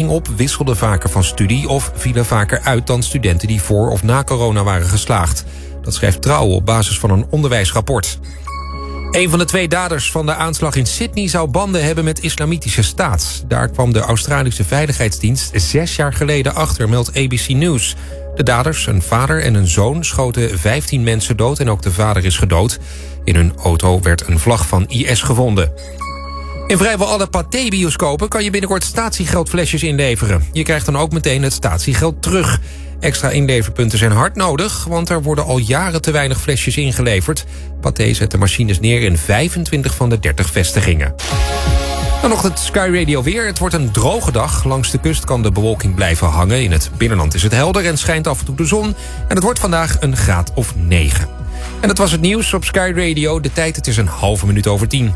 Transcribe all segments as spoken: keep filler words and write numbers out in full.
ging op, wisselden vaker van studie of vielen vaker uit dan studenten die voor of na corona waren geslaagd. Dat schrijft Trouw op basis van een onderwijsrapport. Een van de twee daders van de aanslag in Sydney zou banden hebben met Islamitische Staat. Daar kwam de Australische Veiligheidsdienst zes jaar geleden achter, meldt A B C News. De daders, een vader en een zoon, schoten vijftien mensen dood en ook de vader is gedood. In hun auto werd een vlag van I S gevonden. In vrijwel alle Pathé-bioscopen kan je binnenkort statiegeldflesjes inleveren. Je krijgt dan ook meteen het statiegeld terug. Extra inleverpunten zijn hard nodig, want er worden al jaren te weinig flesjes ingeleverd. Pathé zet de machines neer in vijfentwintig van de dertig vestigingen. Dan nog het Sky Radio weer. Het wordt een droge dag. Langs de kust kan de bewolking blijven hangen. In het binnenland is het helder en schijnt af en toe de zon. En het wordt vandaag een graad of negen. En dat was het nieuws op Sky Radio. De tijd, het is een halve minuut over tien.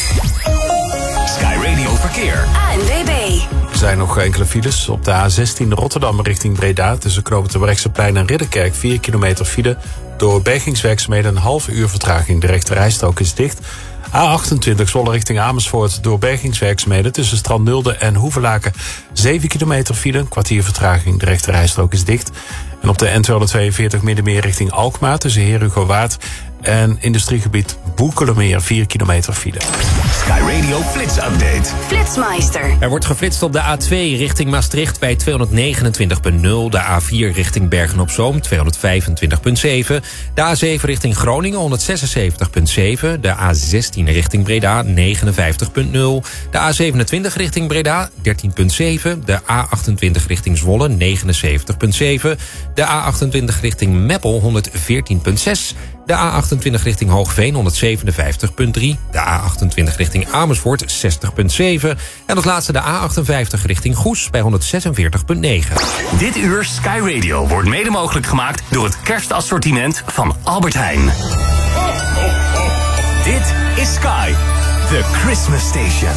Sky Radio Verkeer. A N W B. Er zijn nog enkele files op de A zestien Rotterdam richting Breda. Tussen Knoopend Terbrechtseplein en Ridderkerk. vier kilometer file. Door bergingswerkzaamheden een half uur vertraging. De rechterrijstrook is dicht. A achtentwintig Zwolle richting Amersfoort. Door bergingswerkzaamheden tussen Strandnulde en Hoevelaken. zeven kilometer file, een kwartier vertraging. De rechterrijstrook is dicht. En op de N tweehonderdtweeënveertig Middenmeer richting Alkmaar. Tussen Heerhugowaard en industriegebied Boekelemeer. vier kilometer file. Sky Radio Flits Update. Flitsmeister. Er wordt geflitst op de A twee richting Maastricht bij tweehonderdnegenentwintig komma nul. De A vier richting Bergen-op-Zoom tweehonderdvijfentwintig komma zeven. De A zeven richting Groningen honderdzesenzeventig komma zeven. De A zestien richting Breda negenenvijftig komma nul. De A zevenentwintig richting Breda dertien komma zeven. De A achtentwintig richting Zwolle negenenzeventig komma zeven. De A achtentwintig richting Meppel honderdveertien komma zes. De A achtentwintig richting Hoogveen honderdzevenenvijftig komma drie. De A achtentwintig richting Amersfoort zestig komma zeven. En als laatste de A achtenvijftig richting Goes bij honderdzesenveertig komma negen. Dit uur Sky Radio wordt mede mogelijk gemaakt door het kerstassortiment van Albert Heijn. Dit is Sky, the Christmas Station.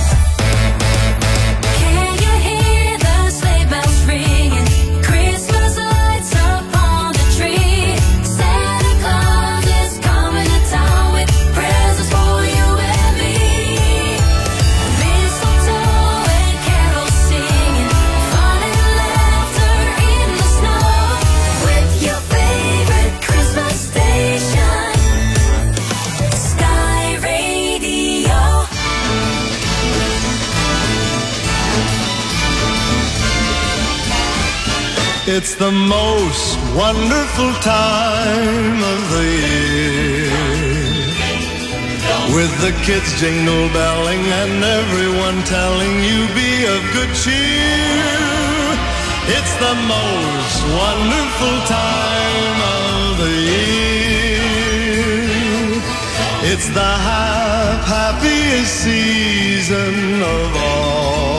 It's the most wonderful time of the year, with the kids jingle belling and everyone telling you be of good cheer. It's the most wonderful time of the year. It's the hap- happiest season of all,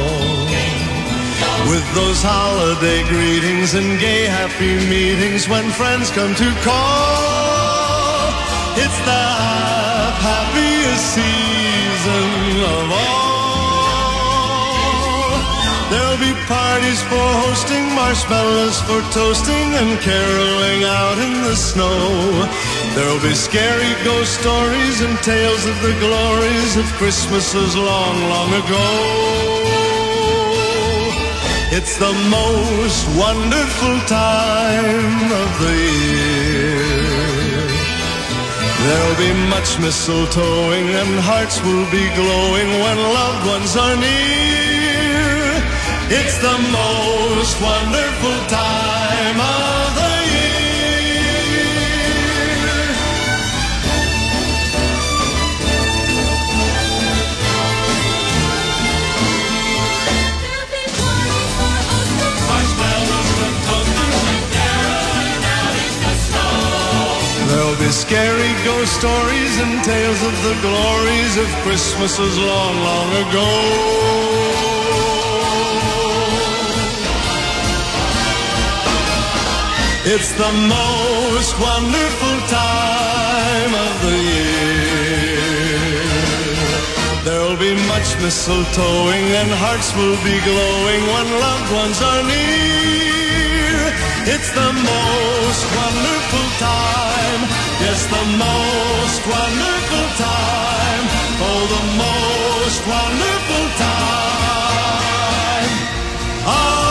with those holiday greetings and gay happy meetings when friends come to call. It's the happiest season of all. There'll be parties for hosting, marshmallows for toasting, and caroling out in the snow. There'll be scary ghost stories and tales of the glories of Christmases long, long ago. It's the most wonderful time of the year. There'll be much mistletoeing and hearts will be glowing when loved ones are near. It's the most wonderful time of the There'll be scary ghost stories and tales of the glories of Christmases long, long ago. It's the most wonderful time of the year. There'll be much mistletoeing and hearts will be glowing when loved ones are near. It's the most wonderful time, yes, the most wonderful time, oh, the most wonderful time. Oh,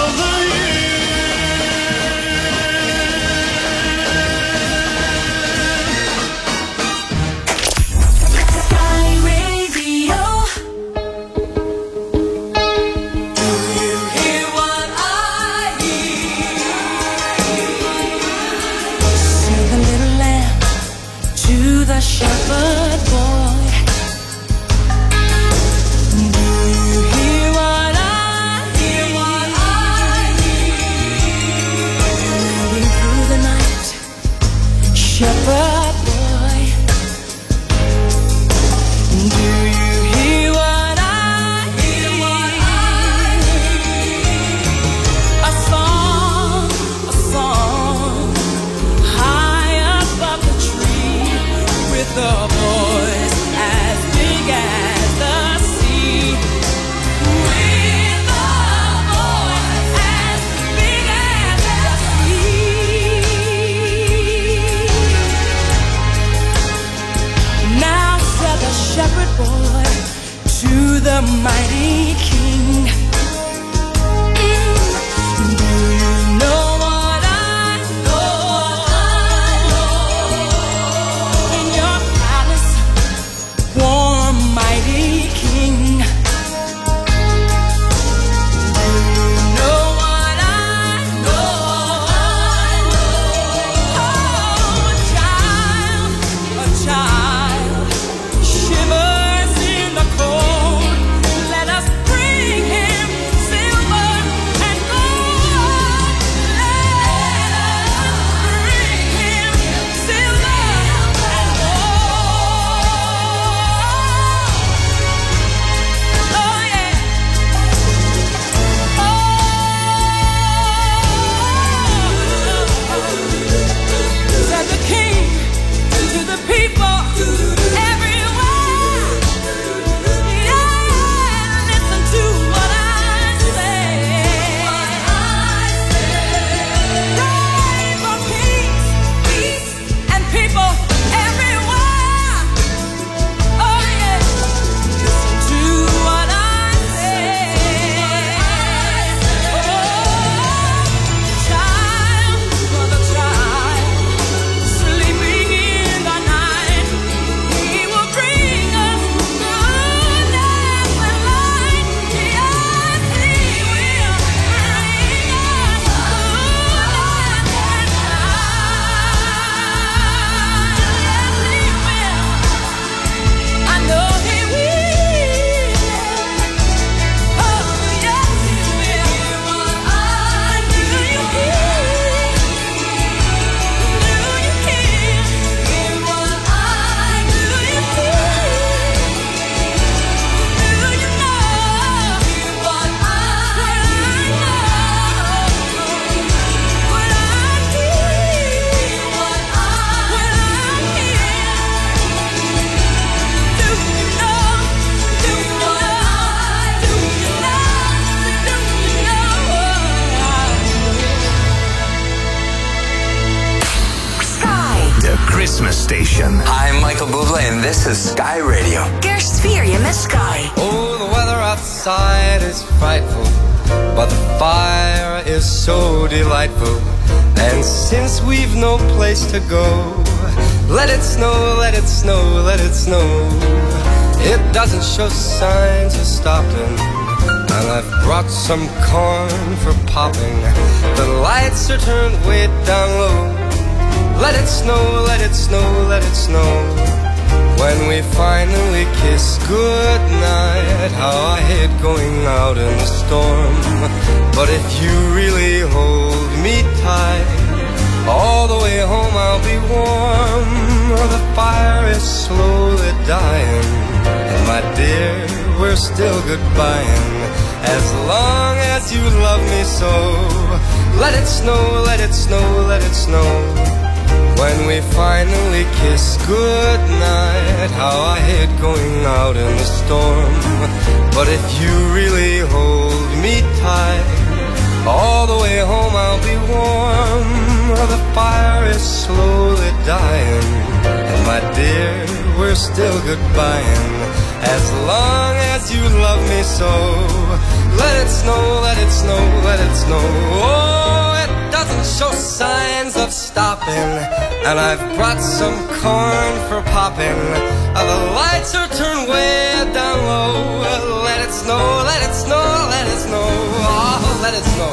M. Hi, I'm Michael Bublé and this is Sky Radio. Kerst vier je met Sky. Oh, the weather outside is frightful, but the fire is so delightful. And since we've no place to go, let it snow, let it snow, let it snow. It doesn't show signs of stopping, and I've brought some corn for popping. The lights are turned way down low. Let it snow, let it snow, let it snow. When we finally kiss goodnight, how I hate going out in the storm. But if you really hold me tight, all the way home I'll be warm. The fire is slowly dying, and my dear, we're still goodbying. As long as you love me so, let it snow, let it snow, let it snow. When we finally kiss goodnight, how I hate going out in the storm. But if you really hold me tight, all the way home I'll be warm. The fire is slowly dying, and my dear, we're still goodbying. As long as you love me so, let it snow, let it snow, let it snow. Oh, it doesn't show signs of stopping, and I've brought some corn for popping. Uh, the lights are turned way down low. Let it snow, let it snow, let it snow. Oh, let it snow.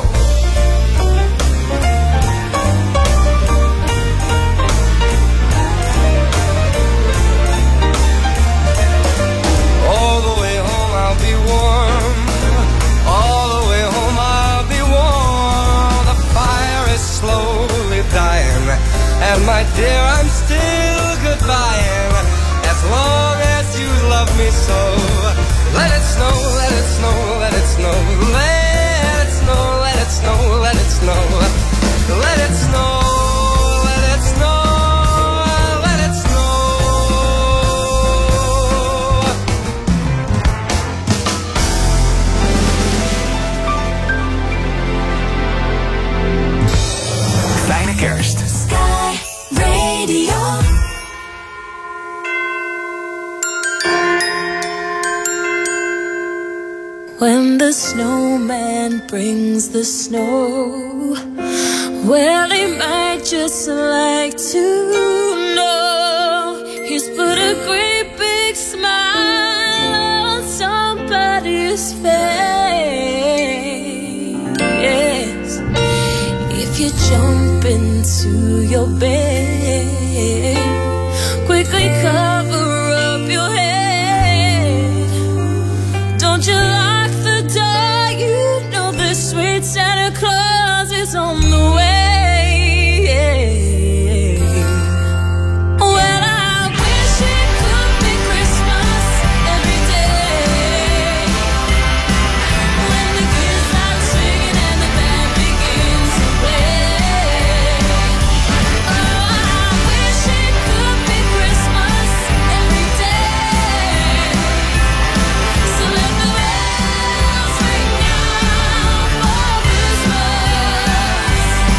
All the way home I'll be warm. All the way home I'll be warm. The fire is slowly dying, and my dear, I'm still goodbying. As long as you love me so, let it snow, let it snow, let it snow. Let it snow, let it snow, let it snow. Let it snow, let it snow, let it snow. Fijne kerst. Sky Radio. When the snowman brings the snow, well, he might just like to know he's put a great big smile on somebody's face. If you jump into your bed, quickly cover up your head. Don't you lock the door, you know the sweet Santa Claus is on the way. Well, I wish it could be Christmas every day, when the kids start singing and the band begins to play. Oh, I wish it could be Christmas every day. So let the bells ring out for Christmas.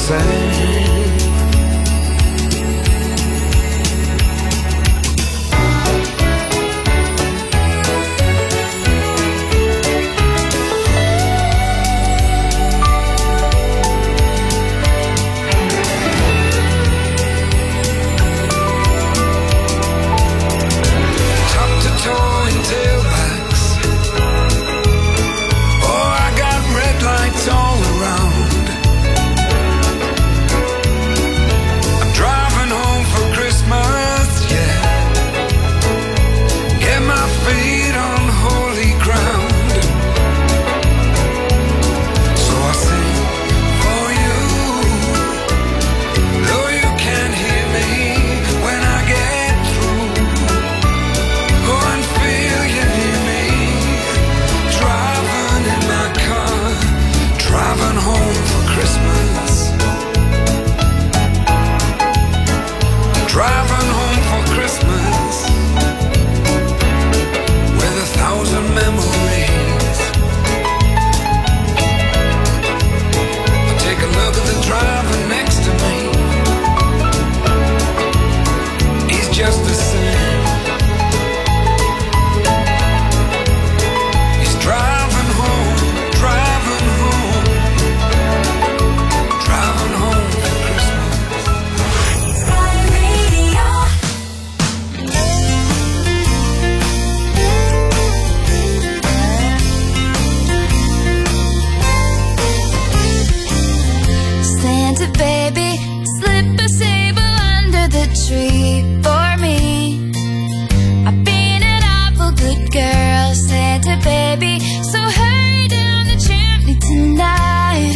same. All around, I'm driving home for Christmas, yeah. Get my feet on holy ground. So I sing for you, though you can't hear me when I get through. Oh, and feel you near me, driving in my car. Driving home for Christmas. Driving home for Christmas. With a thousand memories. I take a look at the driver next to me. He's just the same. He's driving home, driving home. Driving home for Christmas. Sky Radio. Santa baby, slip a sable under the tree for me. I've been an awful good girl, Santa baby, so hurry down the chimney tonight.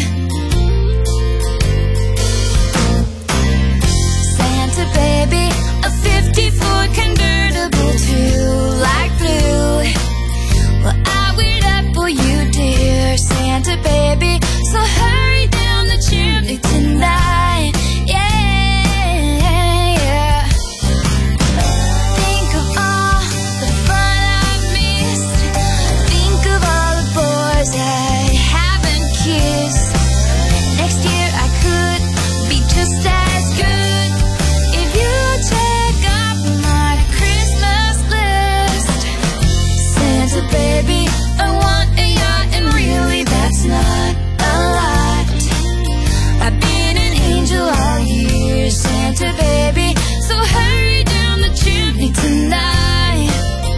Santa baby, a fifty-four convertible to light blue. Well, I wait up for you, dear Santa baby, so hurry down the chimney tonight. Yeah, yeah. Think of all the fun I've missed. Think of all the boys I haven't kissed. Next year I could be just as good if you check off my Christmas list. Santa baby, I want a yacht, and really that's not a lot. I've been an angel all year, Santa baby, so hurry down the chimney tonight.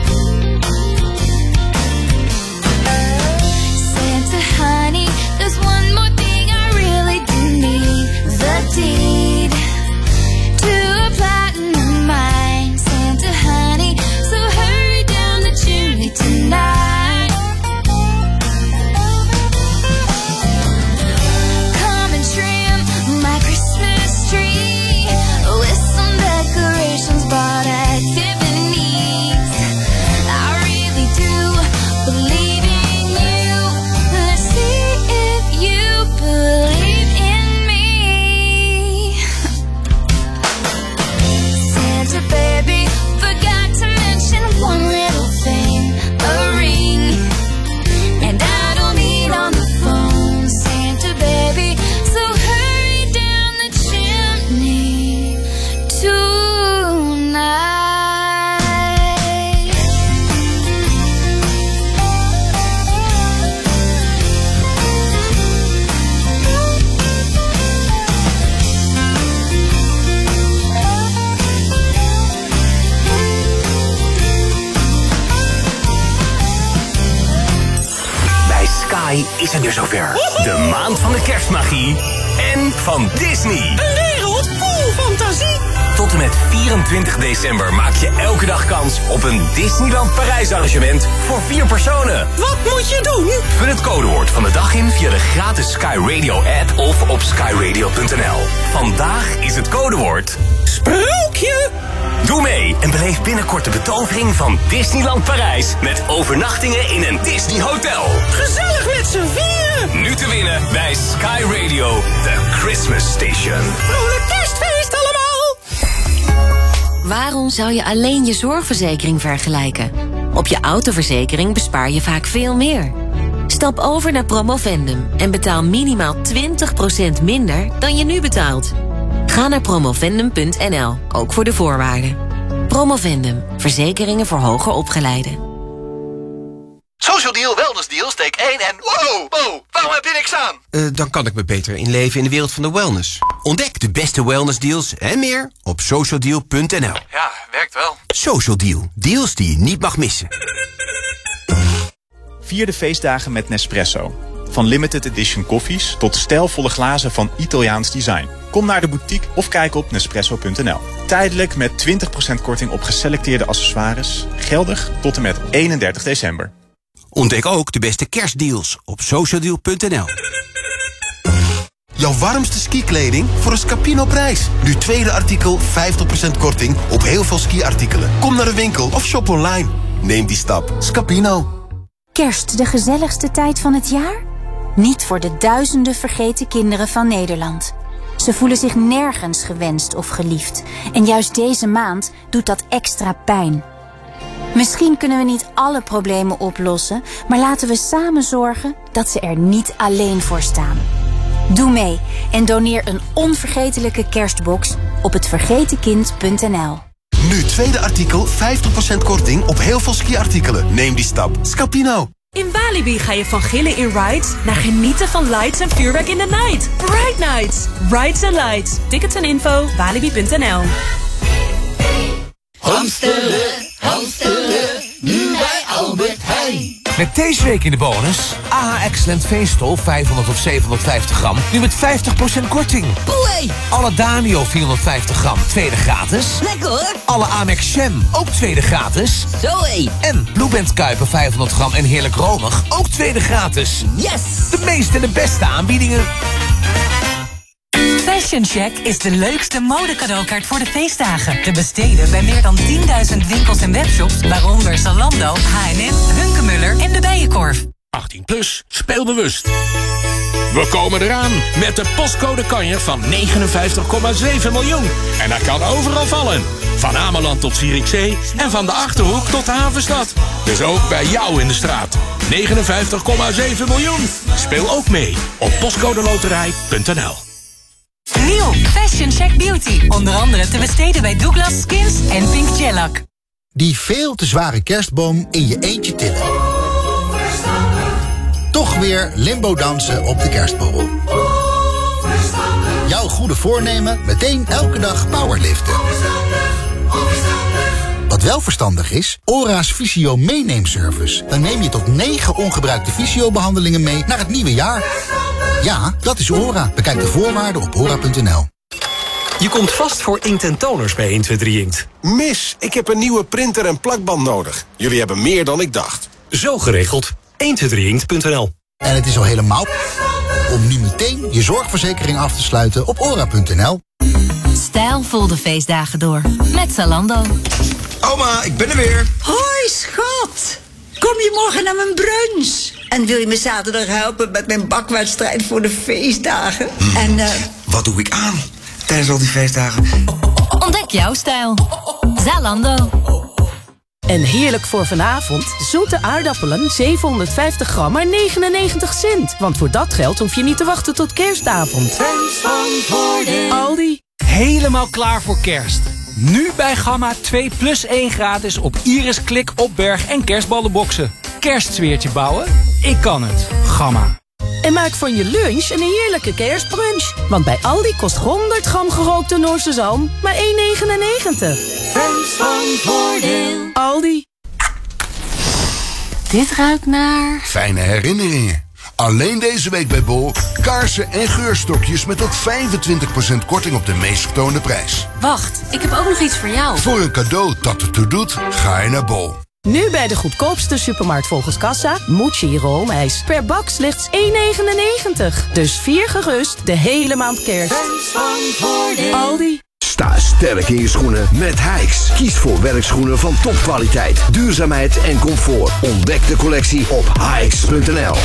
Santa honey, there's one more thing I really do need, the deed to a platinum mine, Santa honey, so hurry down the chimney tonight. Come and trim my Christmas tree with some decorations bought at Tiffany's. I really do believe in you. Let's see if you believe in me. Santa baby, forgot to mention one little thing, a ring. And I don't mean on the phone, Santa baby, so hurry down the chimney tonight. Bij Sky is het weer zover. De maand van de kerstmagie en van Disney. Een wereld vol fantasie. Tot en met vierentwintig december maak je elke dag kans op een Disneyland Parijs arrangement voor vier personen. Wat moet je doen? Vul het codewoord van de dag in via de gratis Sky Radio app of op sky radio punt n l. Vandaag is het codewoord Sprookje. Doe mee en beleef binnenkort de betovering van Disneyland Parijs met overnachtingen in een Disney hotel. Gezellig met z'n vieren. Nu te winnen bij Sky Radio, The Christmas Station. Vrolijk kerstfeest allemaal. Waarom zou je alleen je zorgverzekering vergelijken? Op je autoverzekering bespaar je vaak veel meer. Stap over naar Promovendum en betaal minimaal twintig procent minder dan je nu betaalt. Ga naar promovendum punt n l, ook voor de voorwaarden. Promovendum, verzekeringen voor hoger opgeleiden. Social Deal, Wellness Deal, steek één en wow, wow, waarom heb je niks aan? Uh, dan kan ik me beter inleven in de wereld van de wellness. Ontdek de beste wellness deals en meer op social deal punt n l. Ja, werkt wel. Social Deal, deals die je niet mag missen. Vier de feestdagen met Nespresso. Van limited edition koffies tot stijlvolle glazen van Italiaans design. Kom naar de boutique of kijk op nespresso punt n l. Tijdelijk met twintig procent korting op geselecteerde accessoires. Geldig tot en met eenendertig december. Ontdek ook de beste kerstdeals op social deal punt n l. Jouw warmste skikleding voor een Scapino-prijs. Nu tweede artikel vijftig procent korting op heel veel skiartikelen. Kom naar de winkel of shop online. Neem die stap. Scapino. Kerst de gezelligste tijd van het jaar? Niet voor de duizenden vergeten kinderen van Nederland. Ze voelen zich nergens gewenst of geliefd. En juist deze maand doet dat extra pijn. Misschien kunnen we niet alle problemen oplossen, maar laten we samen zorgen dat ze er niet alleen voor staan. Doe mee en doneer een onvergetelijke kerstbox op het vergeten kind punt n l. Nu tweede artikel vijftig procent korting op heel veel skiartikelen. Neem die stap. Scapino. In Walibi ga je van gillen in rides naar genieten van lights en vuurwerk in the night. Ride Nights. Rides and Lights. Tickets en info walibi punt n l. Hamsteren, hamsteren, nu bij Albert Heijn. Met deze week in de bonus A H Excellent Veestol vijfhonderd of zevenhonderdvijftig gram, nu met vijftig procent korting. Boei! Alle Danio vierhonderdvijftig gram, tweede gratis. Lekker hoor! Alle Amex Jam, ook tweede gratis. Zoé! En Blueband Kuiper vijfhonderd gram en heerlijk romig, ook tweede gratis. Yes! De meeste en de beste aanbiedingen. Fashion Check is de leukste modecadeaukaart voor de feestdagen. Te besteden bij meer dan tienduizend winkels en webshops, waaronder Zalando, H en M, Hunkemuller en de Bijenkorf. achttien plus, speel bewust. We komen eraan met de postcode kanjer van negenenvijftig komma zeven miljoen. En dat kan overal vallen. Van Ameland tot Zierikzee en van de Achterhoek tot de Havenstad. Dus ook bij jou in de straat. negenenvijftig komma zeven miljoen. Speel ook mee op postcodeloterij punt n l. Nieuw Fashion Check Beauty. Onder andere te besteden bij Douglas, Skins en Pink Shellac. Die veel te zware kerstboom in je eentje tillen. Toch weer limbo dansen op de kerstborrel. Jouw goede voornemen meteen elke dag powerliften. Wat wel verstandig is, Ora's Visio meeneemservice. Dan neem je tot negen ongebruikte visio-behandelingen mee naar het nieuwe jaar. Ja, dat is Ora. Bekijk de voorwaarden op ora punt n l. Je komt vast voor inkt en toners bij een twee drie Inkt. Mis, ik heb een nieuwe printer en plakband nodig. Jullie hebben meer dan ik dacht. Zo geregeld. een twee drie inkt punt n l. En het is al helemaal om nu meteen je zorgverzekering af te sluiten op ora punt n l. Stijlvol de feestdagen door met Zalando. Oma, ik ben er weer. Hoi, schat. Kom je morgen naar mijn brunch? En wil je me zaterdag helpen met mijn bakwedstrijd voor de feestdagen? Hmm. En, uh... Wat doe ik aan tijdens al die feestdagen? Ontdek jouw stijl. Zalando. En heerlijk voor vanavond, zoete aardappelen, zevenhonderdvijftig gram, maar negenennegentig cent. Want voor dat geld hoef je niet te wachten tot kerstavond. Fans van Voordeel. Aldi. Helemaal klaar voor kerst. Nu bij Gamma twee plus één gratis op Iris, Klik, Opberg en kerstballenboxen. Kerstsfeertje bouwen? Ik kan het. Gamma. En maak van je lunch een heerlijke kerstbrunch. Want bij Aldi kost honderd gram gerookte Noorse zalm maar één negenennegentig. Fans van Voordeel. Aldi. Dit ruikt naar... Fijne herinneringen. Alleen deze week bij Bol. Kaarsen en geurstokjes met tot vijfentwintig procent korting op de meest getoonde prijs. Wacht, ik heb ook nog iets voor jou. Voor een cadeau dat ertoe doet, ga je naar Bol. Nu bij de goedkoopste supermarkt volgens kassa, Mochi roomijs. Per bak slechts één negenennegentig. Dus vier gerust de hele maand kerst. Fans van Voordeel. Aldi. Sta sterk in je schoenen met Hikes. Kies voor werkschoenen van topkwaliteit, duurzaamheid en comfort. Ontdek de collectie op hikes punt n l.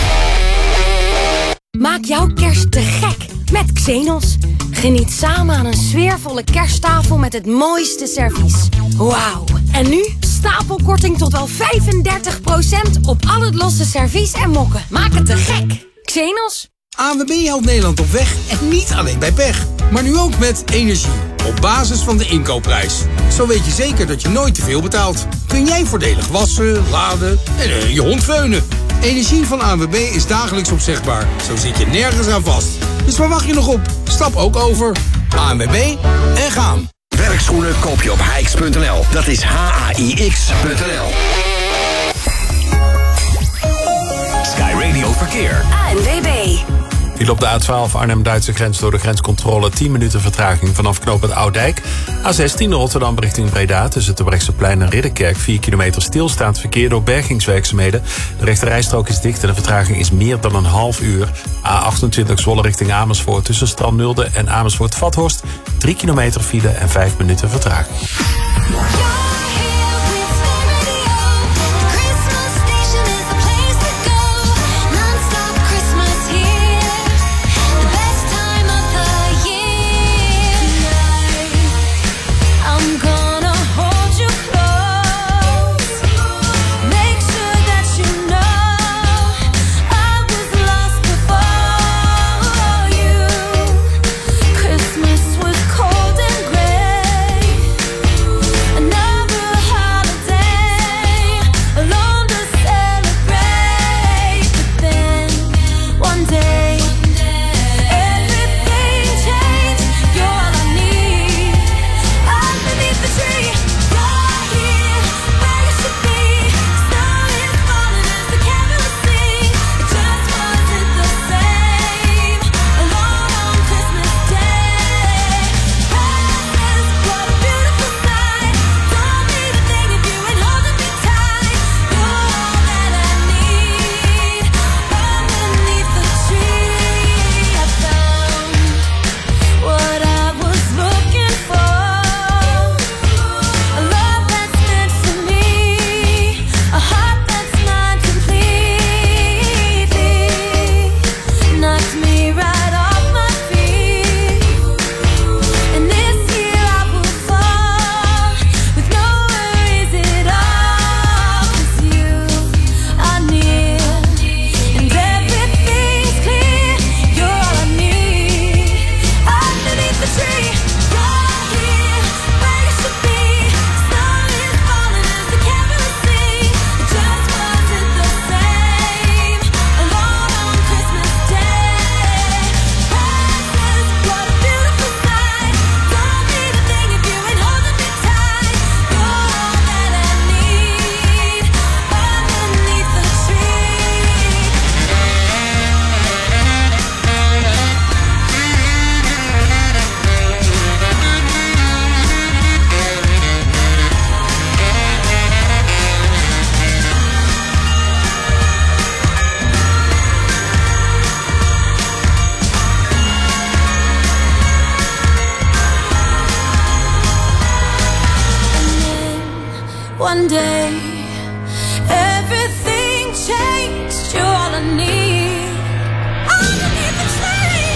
Maak jouw kerst te gek met Xenos. Geniet samen aan een sfeervolle kersttafel met het mooiste servies. Wauw. En nu stapelkorting tot wel vijfendertig procent op al het losse servies en mokken. Maak het te gek. Xenos. A N W B houdt Nederland op weg en niet alleen bij pech. Maar nu ook met energie. Op basis van de inkoopprijs. Zo weet je zeker dat je nooit te veel betaalt. Kun jij voordelig wassen, laden en uh, je hond veunen. Energie van A N W B is dagelijks opzegbaar. Zo zit je nergens aan vast. Dus waar wacht je nog op? Stap ook over. A N W B en gaan. Werkschoenen koop je op hikes punt n l. Dat is H A I X punt n l. Sky Radio Verkeer. A N W B. Viel op de A twaalf Arnhem-Duitse grens door de grenscontrole tien minuten vertraging vanaf knooppunt Oudijk. A zestien Rotterdam richting Breda tussen Terbrechtseplein en Ridderkerk. vier kilometer stilstaand verkeer door bergingswerkzaamheden. De rechterrijstrook is dicht en de vertraging is meer dan een half uur. A achtentwintig Zwolle richting Amersfoort tussen Strandnulde en Amersfoort-Vathorst. drie kilometer file en vijf minuten vertraging. One day, everything changed. You're all I need. Underneath the tree,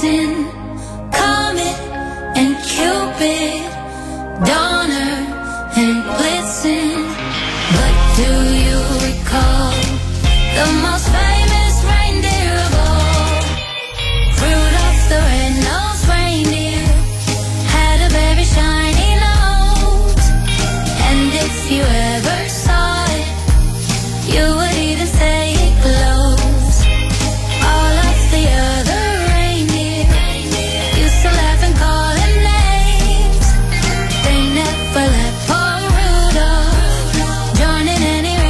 Vixen, Comet and Cupid, Donner and Blitzen. But do you recall the most famous reindeer of all? Rudolph the red-nosed reindeer had a very shiny nose, and if you ever saw it, you would even say it glows. All of the other reindeer used to laugh and call him names. They never let poor Rudolph join in any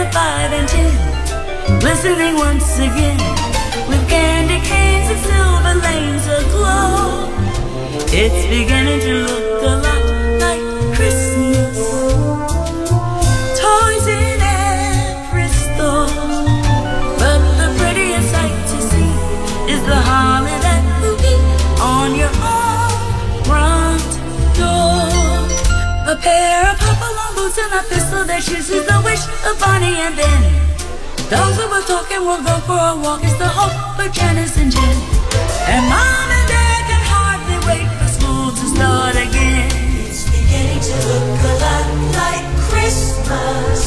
five and ten, glistening once again, with candy canes and silver lanes aglow. It's beginning to look a lot like Christmas. Toys in every store, but the prettiest sight to see is the holly that will be on your own front door. A pair of hop-along boots and a pistol that shoots is the wish of Bonnie and Ben. Those who were talking will go for a walk. It's the hope for Janice and Jen. And Mom and Dad can hardly wait for school to start again. It's beginning to look a lot like Christmas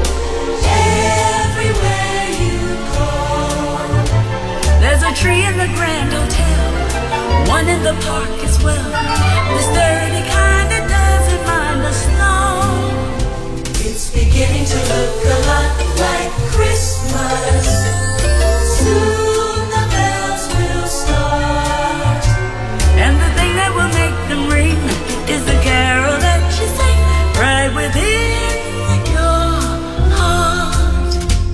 everywhere you go. There's a tree in the Grand Hotel, one in the park as well, the sturdy kind that doesn't mind the snow. It's beginning to look a lot like Christmas. Soon the bells will start, and the thing that will make them ring is the carol that you sing right within your heart.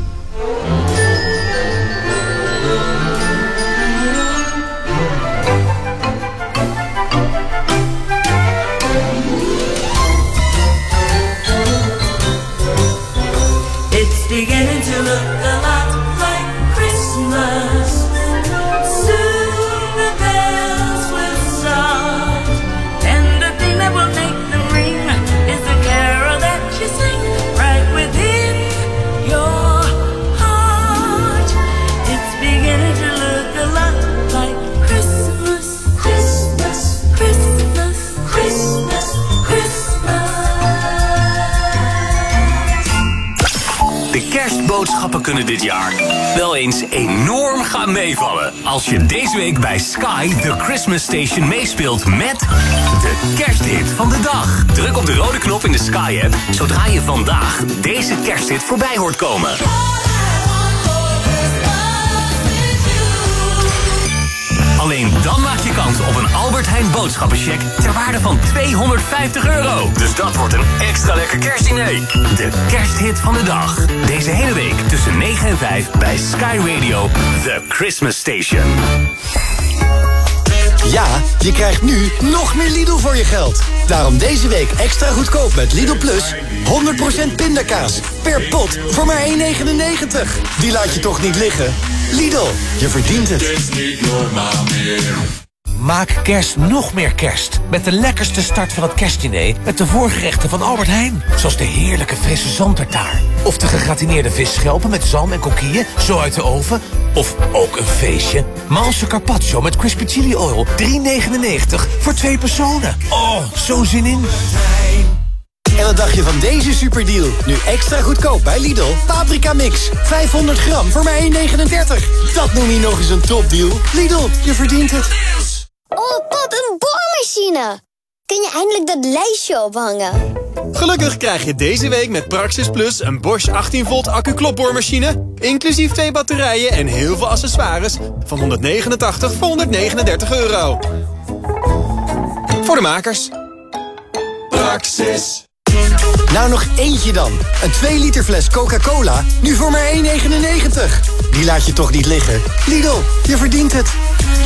It's beginning to look a lot like Christmas. Soon the bells will start, and the thing that will make them ring is the carol that you sing right within your heart. It's beginning to look a lot like Christmas, Christmas, Christmas, Christmas, Christmas. De kerstboodschappen kunnen dit jaar wel eens enorm gaan meevallen. Als je deze week bij Sky The Christmas Station meespeelt met de kersthit van de dag. Druk op de rode knop in de Sky-app zodra je vandaag deze kersthit voorbij hoort komen. Alleen dan maak je kans op een Albert Heijn boodschappencheck ter waarde van tweehonderdvijftig euro. Dus dat wordt een extra lekker kerstdiner. De kersthit van de dag. Deze hele week tussen negen en vijf bij Sky Radio, The Christmas Station. Ja, je krijgt nu nog meer Lidl voor je geld. Daarom deze week extra goedkoop met Lidl Plus. honderd procent pindakaas. Per pot voor maar één negenennegentig. Die laat je toch niet liggen? Lidl, je verdient het. Maak kerst nog meer kerst. Met de lekkerste start van het kerstdiner met de voorgerechten van Albert Heijn. Zoals de heerlijke frisse zandtartaar. Of de gegratineerde visschelpen met zalm en coquille, zo uit de oven. Of ook een feestje. Malse carpaccio met crispy chili oil. drie negenennegentig voor twee personen. Oh, zo zin in. En wat dacht je van deze superdeal? Nu extra goedkoop bij Lidl. Paprika mix. vijfhonderd gram voor maar één negenendertig. Dat noem je nog eens een topdeal. Lidl, je verdient het. Oh, pap, een boormachine. Kun je eindelijk dat lijstje ophangen? Gelukkig krijg je deze week met Praxis Plus een Bosch achttien volt accu-klopboormachine, inclusief twee batterijen en heel veel accessoires, van honderdnegenentachtig voor honderdnegenendertig euro. Voor de makers. Praxis. Nou, nog eentje dan. Een twee liter fles Coca-Cola, nu voor maar één negenennegentig. Die laat je toch niet liggen? Lidl, je verdient het.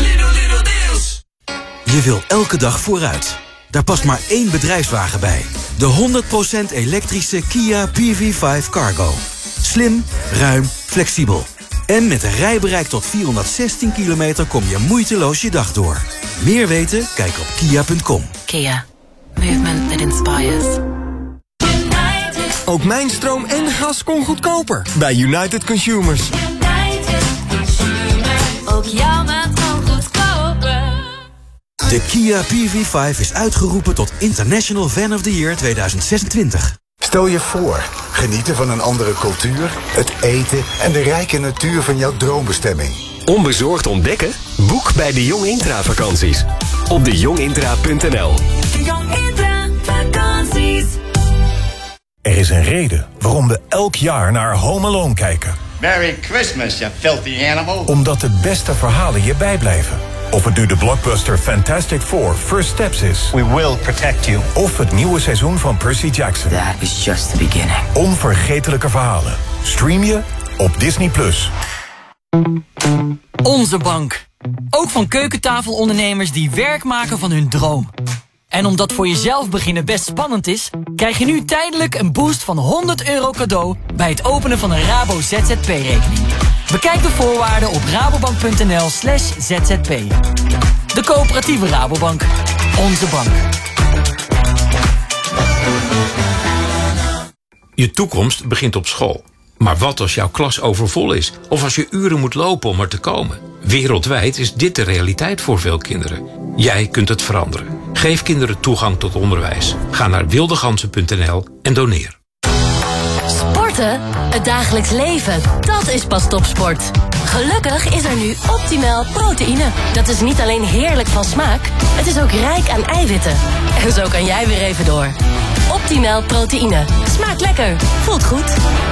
Je wil elke dag vooruit. Daar past maar één bedrijfswagen bij. De honderd procent elektrische Kia P V vijf Cargo. Slim, ruim, flexibel. En met een rijbereik tot vierhonderdzestien kilometer kom je moeiteloos je dag door. Meer weten? Kijk op kia punt com. Kia. Movement that inspires. Ook mijn stroom en gas kon goedkoper bij United Consumers. Ook jouw maand kan goedkoper. De Kia P V vijf is uitgeroepen tot International Van of the Year tweeduizend zesentwintig. Stel je voor, genieten van een andere cultuur, het eten en de rijke natuur van jouw droombestemming. Onbezorgd ontdekken? Boek bij de Jong Intra vakanties. Op de jongintra punt n l. Jong Intra vakanties. Er is een reden waarom we elk jaar naar Home Alone kijken. Merry Christmas, you filthy animal. Omdat de beste verhalen je bijblijven. Of het nu de blockbuster Fantastic Four First Steps is. We will protect you. Of het nieuwe seizoen van Percy Jackson. That is just the beginning. Onvergetelijke verhalen. stream je op Disney plus. Onze bank. Ook van keukentafelondernemers die werk maken van hun droom. En omdat voor jezelf beginnen best spannend is, krijg je nu tijdelijk een boost van honderd euro cadeau bij het openen van een Rabo Z Z P-rekening. Bekijk de voorwaarden op rabobank.nl slash zzp. De coöperatieve Rabobank. Onze bank. Je toekomst begint op school. Maar wat als jouw klas overvol is? Of als je uren moet lopen om er te komen? Wereldwijd is dit de realiteit voor veel kinderen. Jij kunt het veranderen. Geef kinderen toegang tot onderwijs. Ga naar wildegansen punt n l en doneer. Sporten? Het dagelijks leven. Dat is pas topsport. Gelukkig is er nu Optimal proteïne. Dat is niet alleen heerlijk van smaak, het is ook rijk aan eiwitten. En zo kan jij weer even door. Optimal proteïne. Smaakt lekker. Voelt goed.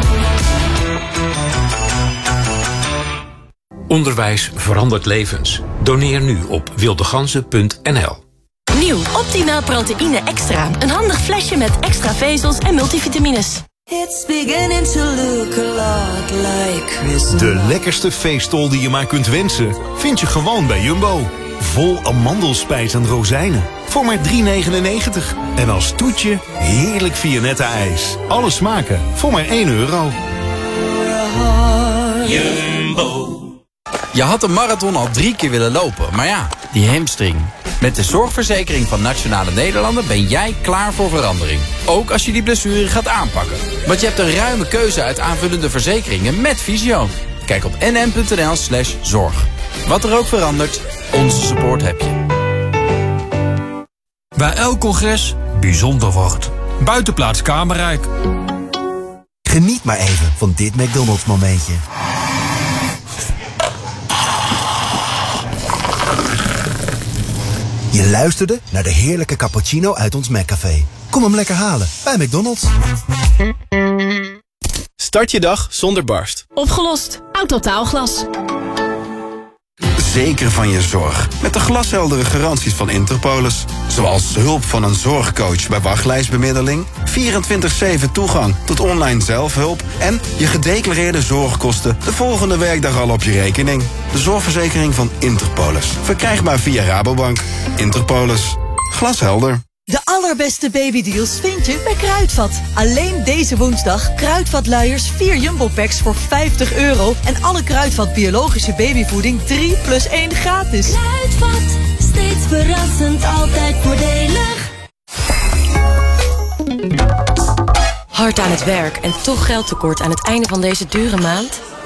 Onderwijs verandert levens. Doneer nu op wildegansen punt n l. Nieuw Optimal proteïne extra. Een handig flesje met extra vezels en multivitamines. It's beginning to look a lot like Christmas. De lekkerste feestol die je maar kunt wensen, vind je gewoon bij Jumbo. Vol amandelspijs en rozijnen. Voor maar drie negenennegentig. En als toetje heerlijk Viennetta ijs. Alle smaken voor maar één euro. Jumbo. Je had een marathon al drie keer willen lopen, maar ja, die hamstring. Met de zorgverzekering van Nationale Nederlanden ben jij klaar voor verandering. Ook als je die blessure gaat aanpakken. Want je hebt een ruime keuze uit aanvullende verzekeringen met Visio. Kijk op nn.nl slash zorg. Wat er ook verandert, onze support heb je. Bij elk congres bijzonder wordt. Buitenplaats Kamerrijk. Geniet maar even van dit McDonald's momentje. Je luisterde naar de heerlijke cappuccino uit ons McCafé. Kom hem lekker halen bij McDonald's. Start je dag zonder barst. Opgelost. Autotaalglas. Zeker van je zorg. Met de glasheldere garanties van Interpolis. Zoals hulp van een zorgcoach bij wachtlijstbemiddeling, vierentwintig zeven toegang tot online zelfhulp en je gedeclareerde zorgkosten de volgende werkdag al op je rekening. De zorgverzekering van Interpolis. Verkrijgbaar via Rabobank. Interpolis. Glashelder. De allerbeste babydeals vind je bij Kruidvat. Alleen deze woensdag Kruidvat luiers vier Jumbo Packs voor vijftig euro. En alle Kruidvat biologische babyvoeding drie plus één gratis. Kruidvat, steeds verrassend, altijd voordelig. Hard aan het werk en toch geldtekort aan het einde van deze dure maand?